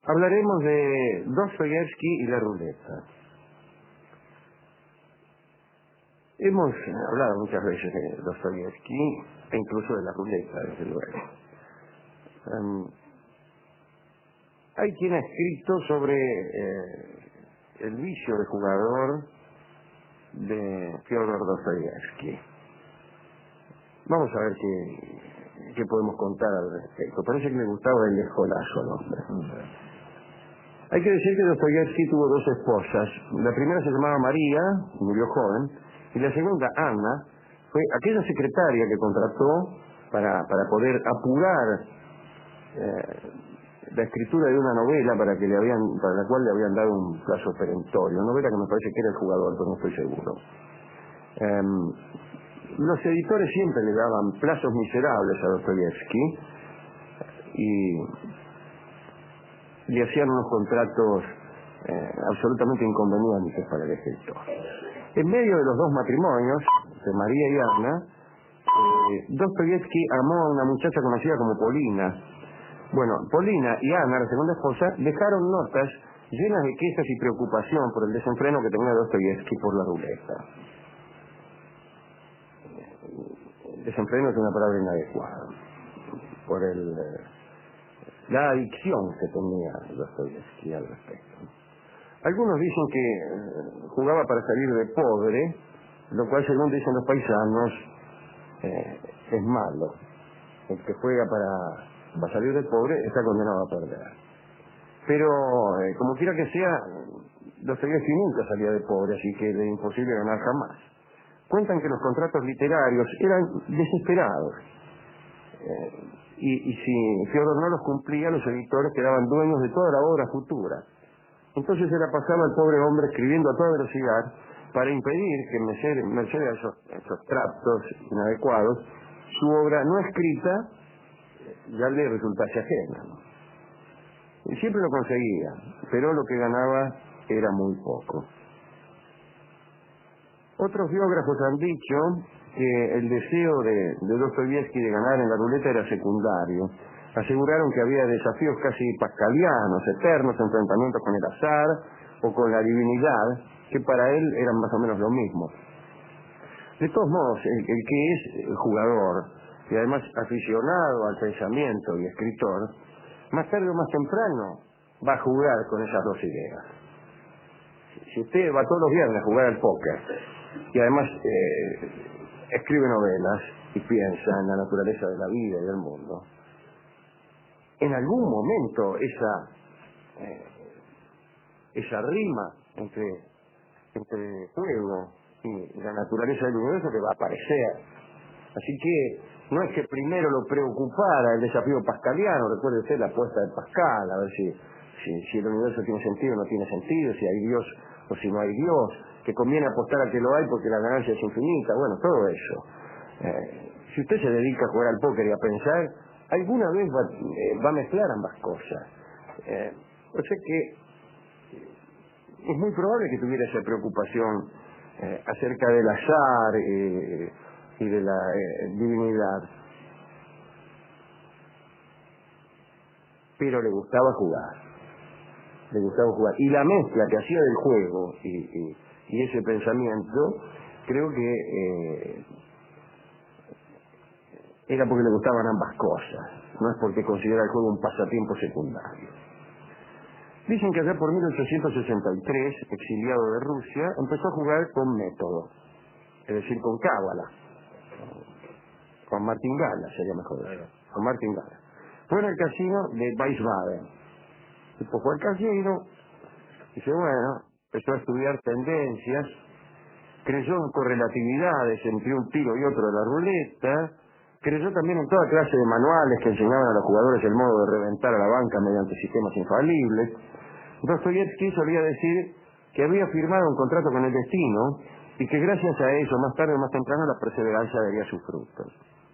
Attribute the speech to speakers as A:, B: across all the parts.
A: Hablaremos de Dostoyevsky y la ruleta. Hemos hablado muchas veces de Dostoyevsky e incluso de la ruleta, desde luego. Hay quien ha escrito sobre el vicio de jugador de Fyodor Dostoyevsky. Vamos a ver qué podemos contar al respecto. Parece que le gustaba el escolazo al hombre. Hay que decir que Dostoyevsky tuvo dos esposas. La primera se llamaba María, murió joven, y la segunda, Anna, fue aquella secretaria que contrató para poder apurar la escritura de una novela para la cual le habían dado un plazo perentorio. Una novela que me parece que era El jugador, pero no estoy seguro. Los editores siempre le daban plazos miserables a Dostoyevsky y le hacían unos contratos absolutamente inconvenientes para el escritor. En medio de los dos matrimonios, de María y Anna, Dostoyevsky amó a una muchacha conocida como Polina. Bueno, Polina y Anna, la segunda esposa, dejaron notas llenas de quejas y preocupación por el desenfreno que tenía Dostoyevsky por la ruleta. Desenfreno es una palabra inadecuada. Por la adicción que tenía Dostoyevsky al respecto. Algunos dicen que jugaba para salir de pobre, lo cual, según dicen los paisanos, es malo. El que juega para salir de pobre está condenado a perder. Pero, como quiera que sea, Dostoyevsky nunca salía de pobre, así que era imposible ganar jamás. Cuentan que los contratos literarios eran desesperados. Y si Fyodor no los cumplía, los editores quedaban dueños de toda la obra futura. Entonces se la pasaba al pobre hombre escribiendo a toda velocidad para impedir que, merced a esos tratos inadecuados, su obra no escrita ya le resultase ajena. Y siempre lo conseguía, pero lo que ganaba era muy poco. Otros biógrafos han dicho que el deseo de Dostoyevsky de ganar en la ruleta era secundario. Aseguraron que había desafíos casi pascalianos, eternos, enfrentamientos con el azar o con la divinidad, que para él eran más o menos lo mismo. De todos modos, el que es jugador y además aficionado al pensamiento y escritor, más tarde o más temprano va a jugar con esas dos ideas. Si usted va todos los viernes a jugar al póker y además escribe novelas y piensa en la naturaleza de la vida y del mundo, en algún momento esa rima entre juego y la naturaleza del universo que va a aparecer. Así que no es que primero lo preocupara el desafío pascaliano. Recuerde usted la apuesta de Pascal, a ver si el universo tiene sentido o no tiene sentido, si hay Dios o si no hay Dios, que conviene apostar a que lo hay porque la ganancia es infinita. Bueno, todo eso. Si usted se dedica a jugar al póker y a pensar, alguna vez va a mezclar ambas cosas. O sea que es muy probable que tuviera esa preocupación acerca del azar y de la divinidad. Pero le gustaba jugar. Y la mezcla que hacía del juego y ese pensamiento, creo que era porque le gustaban ambas cosas. No es porque considera el juego un pasatiempo secundario. Dicen que allá por 1863, exiliado de Rusia, empezó a jugar con método, es decir, con cábala, con martingala, sería mejor decir, con martingala. Fue en el casino de Wiesbaden. Tipo fue al casino, dice, bueno, empezó a estudiar tendencias, creyó en correlatividades entre un tiro y otro de la ruleta, creyó también en toda clase de manuales que enseñaban a los jugadores el modo de reventar a la banca mediante sistemas infalibles. Dostoyevsky solía decir que había firmado un contrato con el destino y que gracias a eso, más tarde o más temprano, la perseverancia daría sus frutos.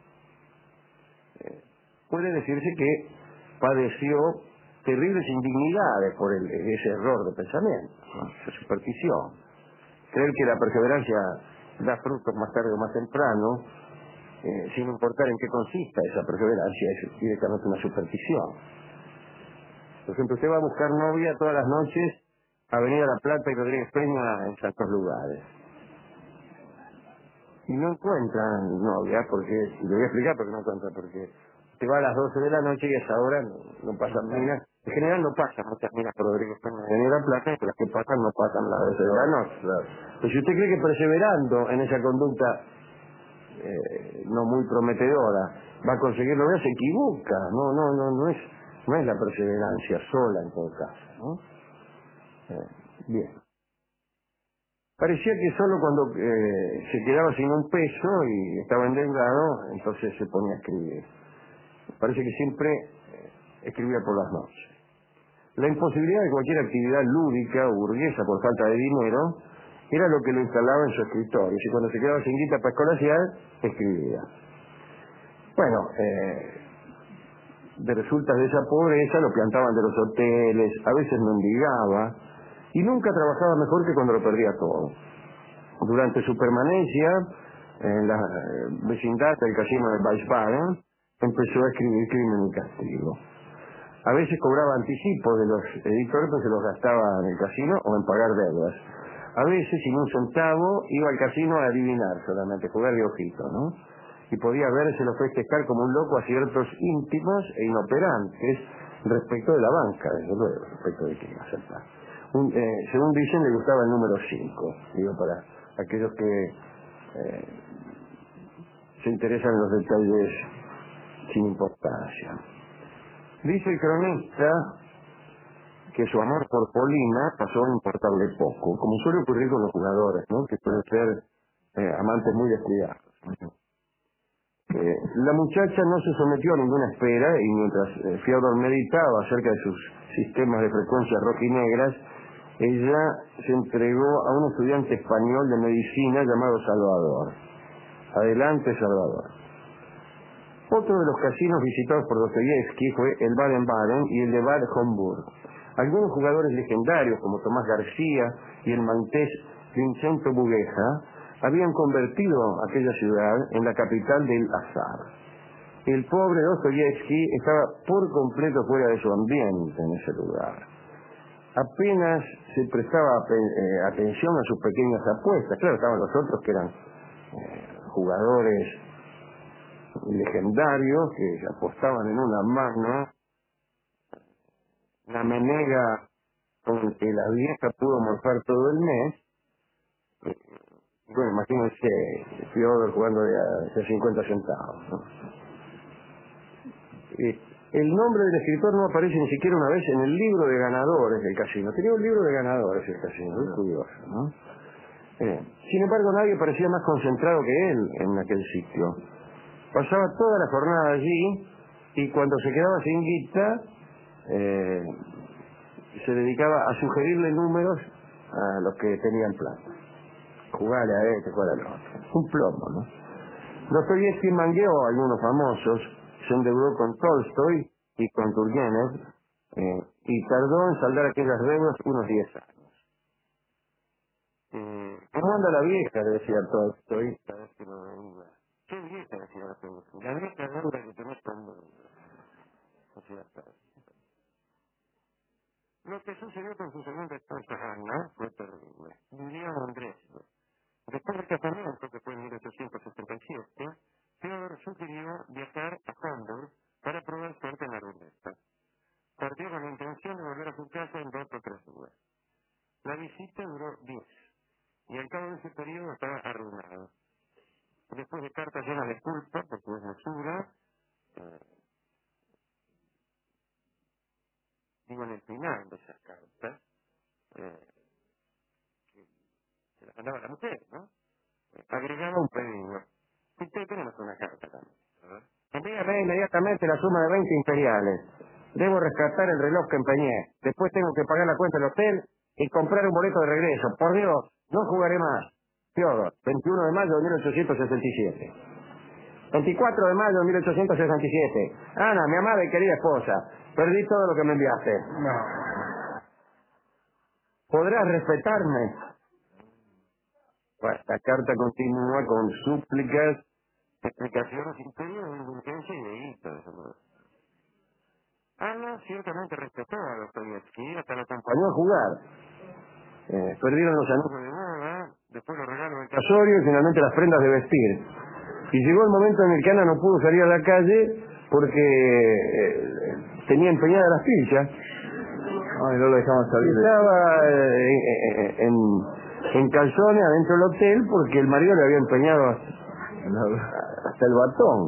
A: Puede decirse que padeció terribles indignidades por ese error de pensamiento, ¿no? Esa superstición. Creer que la perseverancia da frutos más tarde o más temprano, sin importar en qué consista esa perseverancia, es directamente una superstición. Por ejemplo, usted va a buscar novia todas las noches a Avenida La Plata y Rodríguez Peña en tantos lugares. Y no encuentran novia, porque, y le voy a explicar por qué no encuentran, porque te va a las 12 de la noche y a esa hora no pasan minas. En general no pasan muchas minas por Rodríguez Peña y Avenida La Plata, pero las que pasan no pasan a las 12 de la noche.
B: Claro.
A: Pero si usted cree que perseverando en esa conducta no muy prometedora va a conseguir lograr, se equivoca. No es la perseverancia sola en todo caso, ¿no? Bien. Parecía que solo cuando se quedaba sin un peso y estaba endeudado, entonces se ponía a escribir. Parece que siempre escribía por las noches. La imposibilidad de cualquier actividad lúdica o burguesa por falta de dinero era lo que lo instalaba en su escritorio. Y cuando se quedaba sin guita para escolasear, escribía. Bueno, de resultas de esa pobreza lo plantaban de los hoteles, a veces mendigaba, y nunca trabajaba mejor que cuando lo perdía todo. Durante su permanencia en la vecindad del casino de Wiesbaden, empezó a escribir Crimen y Castigo. A veces cobraba anticipos de los editores, pues se los gastaba en el casino o en pagar deudas. A veces, sin un centavo, iba al casino a adivinar solamente, jugar de ojito, ¿no? Y podía vérselo festejar como un loco a ciertos íntimos e inoperantes respecto de la banca, desde luego, respecto de quién aceptar. Según dicen, le gustaba el número 5, digo, para aquellos que se interesan en los detalles sin importancia. Dice el cronista que su amor por Polina pasó a importarle poco, como suele ocurrir con los jugadores, ¿no? Que pueden ser amantes muy descuidados. La muchacha no se sometió a ninguna espera y mientras Fiodor meditaba acerca de sus sistemas de frecuencias rojinegras, ella se entregó a un estudiante español de medicina llamado Salvador. Adelante, Salvador. Otro de los casinos visitados por Dostoyevsky fue el Baden-Baden y el de Bad Homburg. Algunos jugadores legendarios como Tomás García y el maltés Vincenzo Bugueja habían convertido aquella ciudad en la capital del azar. El pobre Dostoyevsky estaba por completo fuera de su ambiente en ese lugar. Apenas se prestaba atención a sus pequeñas apuestas. Claro, estaban los otros que eran jugadores legendarios que apostaban en una mano, la menega con que la vieja pudo morfar todo el mes. Bueno, imagínense Fiodor jugando de 50 centavos, ¿no? El nombre del escritor no aparece ni siquiera una vez en el libro de ganadores del casino. Tenía un libro de ganadores el casino, muy curioso, ¿no? Sin embargo, nadie parecía más concentrado que él en aquel sitio. Pasaba toda la jornada allí y cuando se quedaba sin guita, se dedicaba a sugerirle números a los que tenían plata. Jugarle a este, jugar al otro. Un plomo, ¿no? Dostoyevsky mangueó a algunos famosos, se endeudó con Tolstoy y con Turgenev, y tardó en saldar aquellas deudas unos 10 años. ¿Cómo anda la vieja?, le decía Tolstoy. ¿Sabes que no venga? ¿Qué vieja?, decía Tolstoy. La vieja deuda que tenés conmigo. Decía Tolstoy. Lo que sucedió con su segunda esposa Ana fue terrible. Vivía en Dresde. Después del casamiento, que fue en 1877, Theodor sugirió viajar a Hamburg para probar suerte en la ruleta. Partió con la intención de volver a su casa en 2 o 3 días. La visita duró 10, y al cabo de ese periodo estaba arruinado. Después de cartas llenas de culpa, porque es mesura, digo en el final de esas cartas, se las mandaba la mujer, ¿no? Agregaba un pedido. Y tenemos una carta también. Envíame inmediatamente la suma de 20 imperiales. Debo rescatar el reloj que empeñé. Después tengo que pagar la cuenta del hotel y comprar un boleto de regreso. Por Dios, no jugaré más. Fiodor, 21 de mayo de 1867. 24 de mayo de 1867. Ana, mi amada y querida esposa, perdí todo lo que me enviaste.
B: No.
A: ¿Podrás respetarme? Bueno, la carta continúa con súplicas, explicaciones, imperios de indulgencia y de guita. Ana ciertamente respetó a Dostoyevsky, hasta lo acompañó a jugar. Perdieron los anillos de boda, después los regalos del casorio y finalmente las prendas de vestir. Y llegó el momento en el que Ana no pudo salir a la calle porque tenía empeñadas las pilchas.
B: Ay, no lo dejaban salir.
A: Estaba en calzones adentro del hotel porque el marido le había empeñado hasta el batón.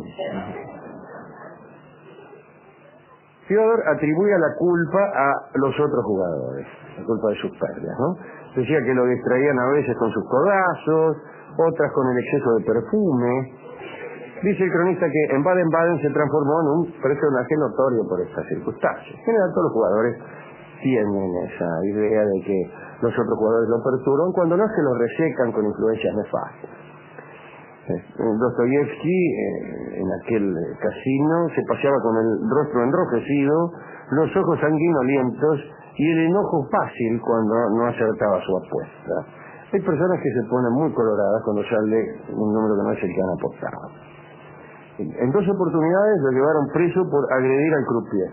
A: Fyodor atribuía la culpa a los otros jugadores, la culpa de sus pérdidas, ¿no? Decía que lo distraían a veces con sus codazos, otras con el exceso de perfume. Dice el cronista que en Baden-Baden se transformó en un personaje notorio por estas circunstancias. En general todos los jugadores tienen esa idea de que los otros jugadores lo perturban, cuando no es que lo resecan con influencias nefastas. Dostoyevsky en aquel casino se paseaba con el rostro enrojecido, los ojos sanguinolientos y el enojo fácil cuando no acertaba su apuesta. Hay personas que se ponen muy coloradas cuando sale un número que no es el que han apostado. En 2 oportunidades lo llevaron preso por agredir al croupier.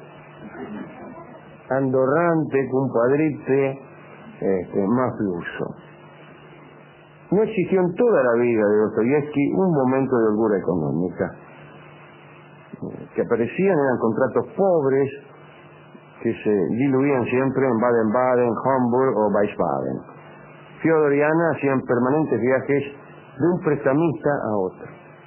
A: Andorrante, compadrite, mafioso. No existió en toda la vida de Dostoyevsky un momento de holgura económica. Que aparecían eran contratos pobres que se diluían siempre en Baden-Baden, Hamburg o Wiesbaden. Fyodor y Ana hacían permanentes viajes de un prestamista a otro.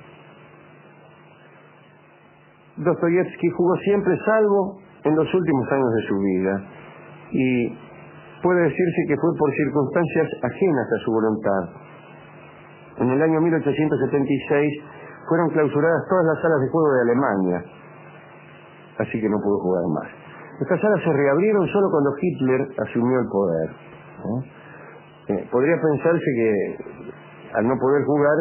A: Dostoyevsky jugó siempre, salvo en los últimos años de su vida, y puede decirse que fue por circunstancias ajenas a su voluntad. En el año 1876 fueron clausuradas todas las salas de juego de Alemania, así que no pudo jugar más. Estas salas se reabrieron solo cuando Hitler asumió el poder. Podría pensarse que al no poder jugar,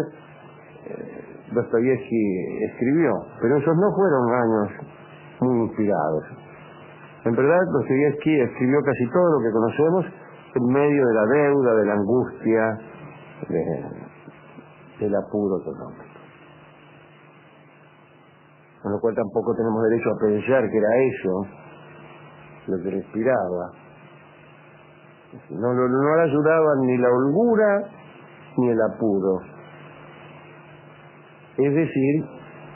A: Dostoyevsky escribió, pero esos no fueron años muy inspirados. En verdad, Dostoyevsky escribió casi todo lo que conocemos en medio de la deuda, de la angustia, del apuro económico. Con lo cual tampoco tenemos derecho a pensar que era eso lo que le inspiraba. No le ayudaban ni la holgura ni el apuro. Es decir,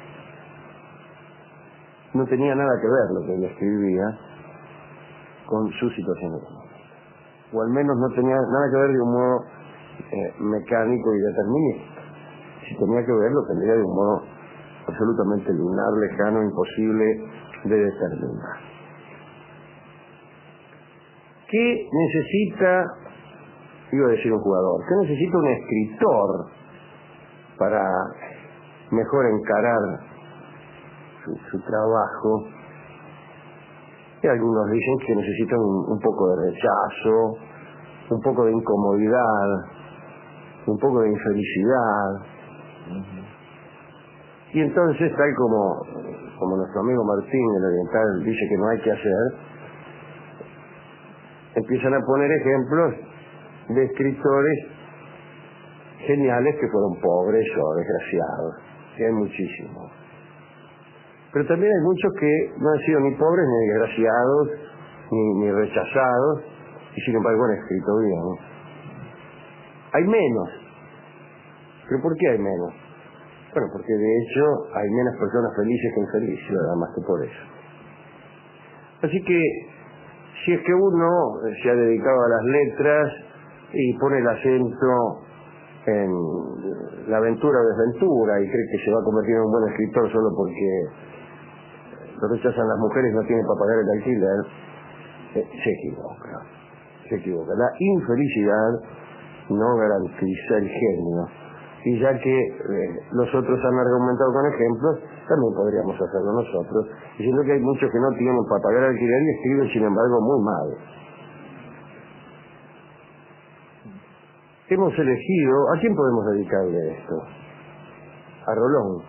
A: no tenía nada que ver lo que él escribía con su situación económica. O al menos no tenía nada que ver de un modo mecánico y determinista. Si tenía que ver, lo tendría de un modo absolutamente lunar, lejano, imposible de determinar. ¿Qué necesita, iba a decir un jugador, qué necesita un escritor para mejor encarar su trabajo? Y algunos dicen que necesitan un poco de rechazo, un poco de incomodidad, un poco de infelicidad. Y entonces, tal como nuestro amigo Martín, el oriental, dice que no hay que hacer, empiezan a poner ejemplos de escritores geniales que fueron pobres o desgraciados, que hay muchísimos. Pero también hay muchos que no han sido ni pobres ni desgraciados, ni rechazados, y sin embargo han escrito bien. Hay menos. ¿Pero por qué hay menos? Bueno, porque de hecho hay menos personas felices que infelices, nada más que por eso. Así que, si es que uno se ha dedicado a las letras y pone el acento en la aventura o desventura y cree que se va a convertir en un buen escritor solo porque lo rechazan las mujeres y no tienen para pagar el alquiler, se equivoca. La infelicidad no garantiza el genio. Y ya que los otros han argumentado con ejemplos, también podríamos hacerlo nosotros, diciendo que hay muchos que no tienen para pagar el alquiler y escriben, sin embargo, muy mal. Hemos elegido, ¿a quién podemos dedicarle esto? A Rolón.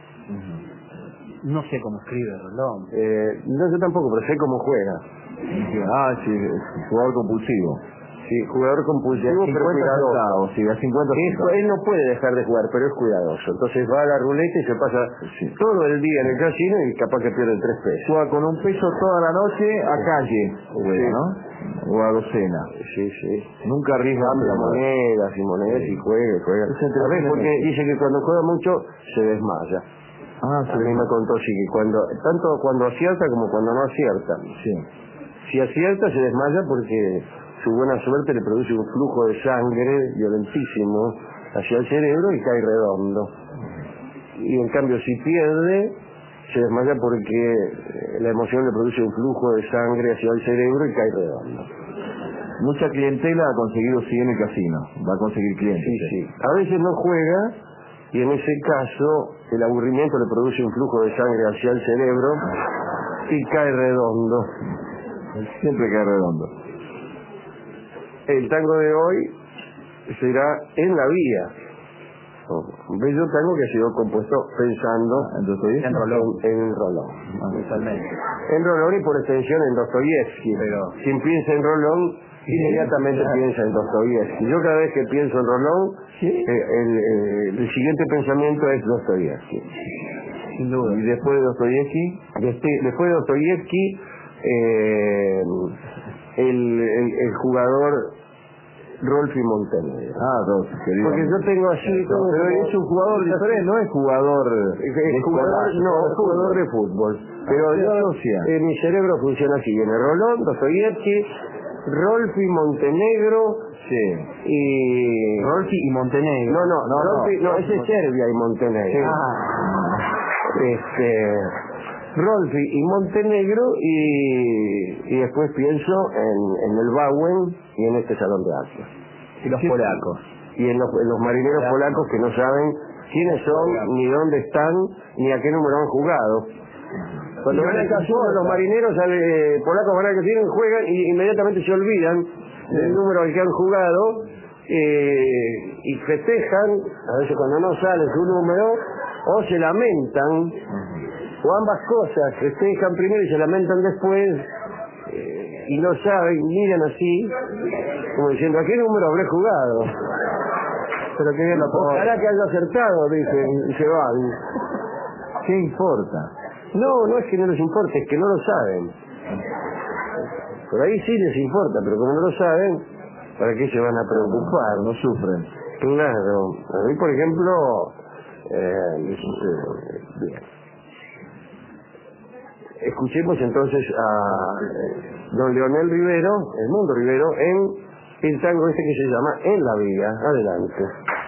B: No sé cómo escribe Rolón.
A: No, yo tampoco, pero sé cómo juega.
B: Sí, jugador compulsivo.
A: Sí, jugador compulsivo, pero cuidadoso.
C: Sí, a 50 centavos.
A: Él no puede dejar de jugar, pero es cuidadoso. Entonces va a la ruleta y se pasa todo el día en el casino y capaz que pierde 3 pesos.
C: Juega con 1 peso toda la noche a calle, ¿no? O a docena.
A: Sí.
C: Nunca arriesga.
A: Cambia monedas y juega. A ver, porque dice que cuando juega mucho se desmaya. A mí me contó sí que tanto cuando acierta como cuando no acierta.
C: Sí.
A: Si acierta se desmaya porque su buena suerte le produce un flujo de sangre violentísimo hacia el cerebro y cae redondo. Y en cambio si pierde se desmaya porque la emoción le produce un flujo de sangre hacia el cerebro y cae redondo.
C: Mucha clientela ha conseguido sí en el casino. Va a conseguir clientes.
A: Sí. A veces no juega y en ese caso el aburrimiento le produce un flujo de sangre hacia el cerebro y cae redondo.
C: Siempre cae redondo.
A: El tango de hoy será En la Vía. Un bello tango que ha sido compuesto pensando en Rolón. En Rolón y por extensión en Dostoyevsky. Pero quien piensa en Rolón inmediatamente piensa en Dostoyevsky. Yo cada vez que pienso en Rolón, el siguiente pensamiento es Dostoyevsky.
C: Sin duda.
A: Y después de Dostoyevsky, el jugador Rolfi Montenegro.
C: Rolfi, querido.
A: Porque yo tengo así todo.
C: Pero es un jugador diferente, no es jugador.
A: Es jugador de fútbol. Pero yo, mi cerebro funciona así: viene Rolón, Dostoyevsky, Rolfi Montenegro.
C: Sí.
A: Y
C: Rolfi y Montenegro.
A: No, ese es Serbia y Montenegro. Rolfi y Montenegro y después pienso en el Bauen y en este salón de actos.
C: Y los polacos.
A: Y en los marineros polacos que no saben quiénes son, ni dónde están, ni a qué número han jugado. Cuando van al casino, los marineros polacos van al casino, juegan y inmediatamente se olvidan del número al que han jugado y festejan, a veces cuando no sale su número, o se lamentan. O ambas cosas, festejan primero y se lamentan después, y no saben, miran así, como diciendo, ¿a qué número habré jugado? Pero que bien lo pongo. Ojalá que haya acertado, dicen, y se van.
C: ¿Qué importa?
A: No es que no les importe, es que no lo saben. Por ahí sí les importa, pero como no lo saben, ¿para qué se van a preocupar?
C: No sufren.
A: Claro. A mí, por ejemplo, bien. Escuchemos entonces a don Leonel Rivero, Edmundo Rivero, en el tango este que se llama En la Vía. Adelante.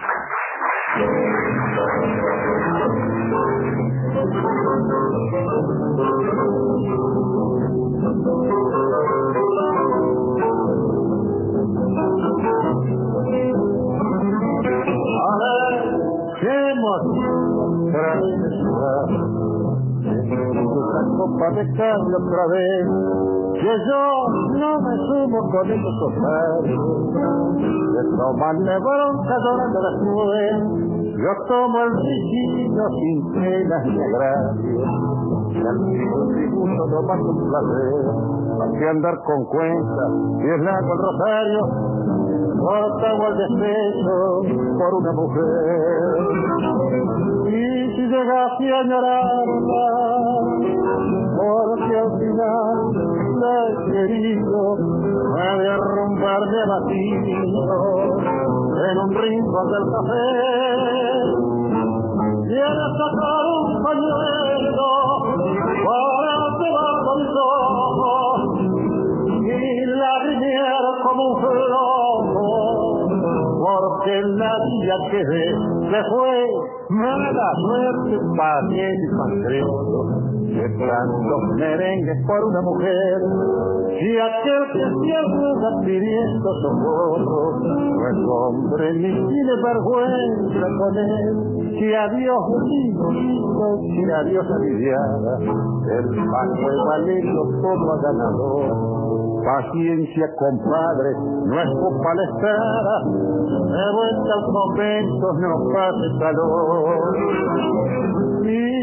D: Copa de cambio otra vez, que yo no me sumo con esos ofertos, de tomarme bronca llorando después. Yo tomo el rígido sin penas ni agravios, el tributo no más un placer, para que andar con cuentas y es largo el rosario, cortamos el despecho por una mujer. Y si llegase a llorarla, porque al final la he querido, me derrumbarme abatido en un rincón del café. Quiere sacar un pañuelo para cebar mis ojos y lagrimear como un flojo, porque la día que se fue mala suerte, pagué y patriota. De tantos merengues por una mujer, si aquel que cierra pidiendo socorro no es hombre ni tiene vergüenza con él, si a Dios lindo, si a Dios aliviada, el paso es valiendo todo a ganador. Paciencia, compadre, no es por palestra, de vuelta al momento no pase calor. Y si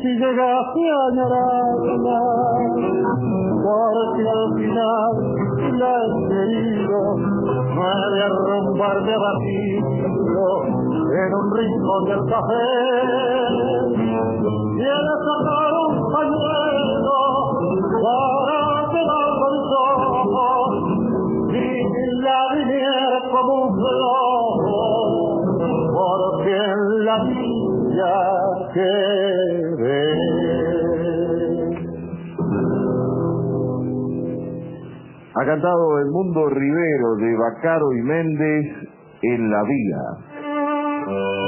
D: si llegaste a añorarla, porque al final la he querido, no he de arrumbarme abatido en un rincón del café. Quiere sacar un pañuelo para quedarme mis ojos y la viniera como un flojo, porque en la villa que ve.
C: Ha cantado El Mundo Rivero de Bacaro y Méndez en La Vía.